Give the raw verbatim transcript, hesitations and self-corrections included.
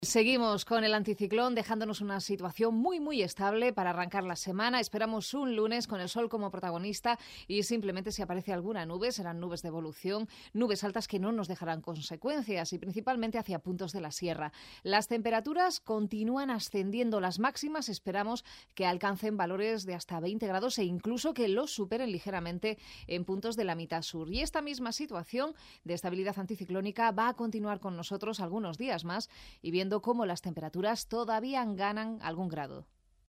Seguimos con el anticiclón, dejándonos una situación muy, muy estable para arrancar la semana. Esperamos un lunes con el sol como protagonista y simplemente si aparece alguna nube, serán nubes de evolución, nubes altas que no nos dejarán consecuencias y principalmente hacia puntos de la sierra. Las temperaturas continúan ascendiendo. Las máximas esperamos que alcancen valores de hasta veinte grados e incluso que los superen ligeramente en puntos de la mitad sur. Y esta misma situación de estabilidad anticiclónica va a continuar con nosotros algunos días más y viendo cómo las temperaturas todavía ganan algún grado.